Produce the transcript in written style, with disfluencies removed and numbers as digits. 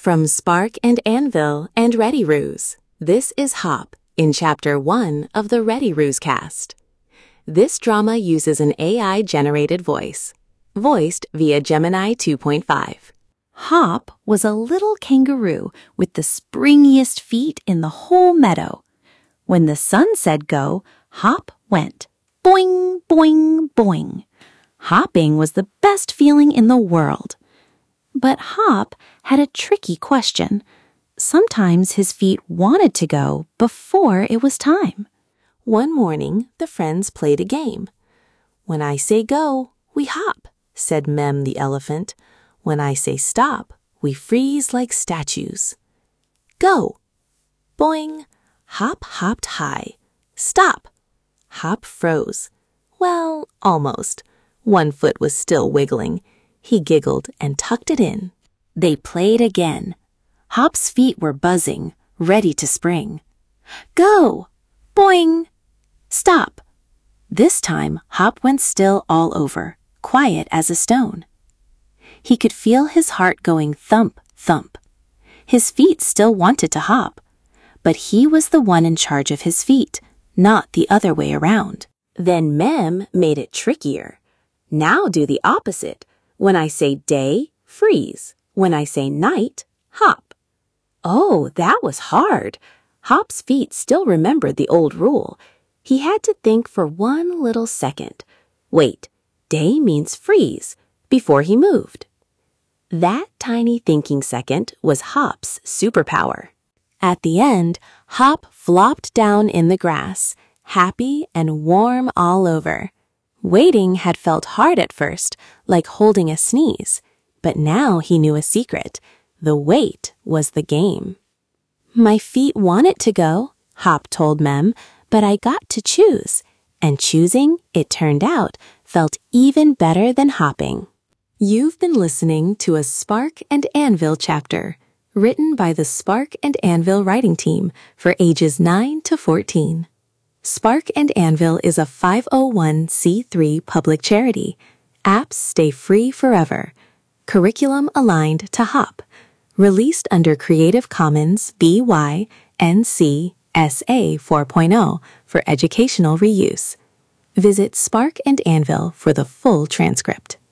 From Spark and Anvil and Ready Roos, this is Hop in Chapter 1 of the Ready Roos cast. This drama uses an AI-generated voice, voiced via Gemini 2.5. Hop was a little kangaroo with the springiest feet in the whole meadow. When the sun said go, Hop went. Boing, boing, boing. Hopping was the best feeling in the world. But Hop had a tricky question. Sometimes his feet wanted to go before it was time. One morning, the friends played a game. "When I say go, we hop," said Mem the elephant. "When I say stop, we freeze like statues." "Go!" Boing! Hop hopped high. "Stop!" Hop froze. Well, almost. One foot was still wiggling. He giggled and tucked it in. They played again. Hop's feet were buzzing, ready to spring. Go! Boing! Stop! This time, Hop went still all over, quiet as a stone. He could feel his heart going thump, thump. His feet still wanted to hop, but he was the one in charge of his feet, not the other way around. Then Mem made it trickier. "Now do the opposite. When I say day, freeze. When I say night, hop." Oh, that was hard. Hop's feet still remembered the old rule. He had to think for one little second. Wait, day means freeze, before he moved. That tiny thinking second was Hop's superpower. At the end, Hop flopped down in the grass, happy and warm all over. Waiting had felt hard at first, like holding a sneeze, but now he knew a secret. The wait was the game. "My feet wanted to go," Hop told Mem, "but I got to choose." And choosing, it turned out, felt even better than hopping. You've been listening to a Spark and Anvil chapter, written by the Spark and Anvil writing team for ages 9 to 14. Spark and Anvil is a 501c3 public charity. Apps stay free forever. Curriculum aligned to Hop. Released under Creative Commons BY NC SA 4.0 for educational reuse. Visit Spark and Anvil for the full transcript.